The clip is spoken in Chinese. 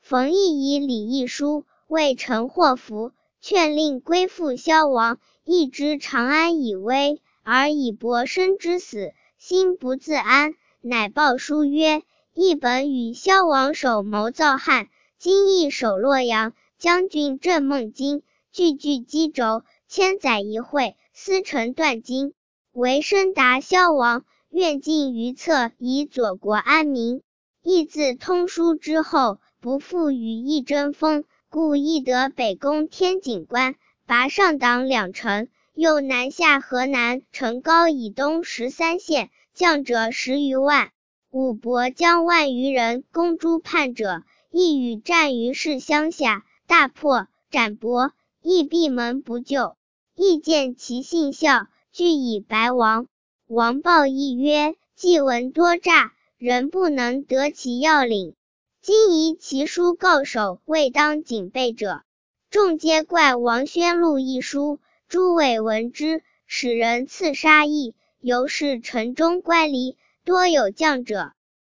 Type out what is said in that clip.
冯异以礼义书，为陈祸福，劝令归附萧王，亦知长安已危，而以伯生之死，心不自安，乃报书曰：一本与萧王首谋造汉，今亦守洛阳，将军郑孟津，句句击轴，千载一会，司臣断金，为申达萧王，愿尽于策，以佐国安民。亦自通书之后，不复与议争锋，故亦得北攻天井关，拔上党2城，又南下河南成皋以东13县，将者10余万。武伯将万余人攻诸叛者，亦与战于市乡下，大破，斩伯，亦闭门不救。亦见其信孝，俱以白王。王报亦曰：既闻多诈，人不能得其要领。今疑其书告首，未当警备者。众皆怪王宣录一书，诸位闻之，使人刺杀邑，由是城中乖离，多有降者。